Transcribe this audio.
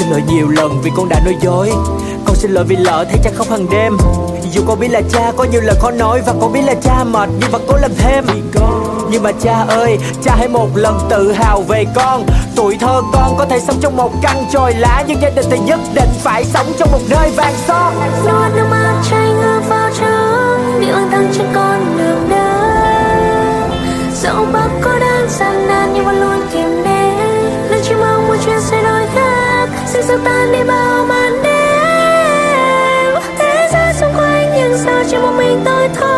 lỗi nhiều lần vì con đã nói dối. Con xin lỗi vì lỡ thấy cha khóc hàng đêm. Dù con biết là cha có nhiều lời khó nói, và con biết là cha mệt nhưng vẫn cố làm thêm. Nhưng mà cha ơi, cha hãy một lần tự hào về con. Tuổi thơ con có thể sống trong một căn chòi lá, nhưng gia đình thì nhất định phải sống trong một nơi vàng son. Nuốt nước mắt chảy ngược vào trong những thăng trên con đường đời. Dẫu bắc có đang gian nan nhưng vẫn luôn kiềm nén. Luôn chỉ mong một chuyện sẽ đổi khác, sẽ xua tan đi bao màn đêm. Thế giới xung quanh nhưng sao chỉ một mình tôi thôi.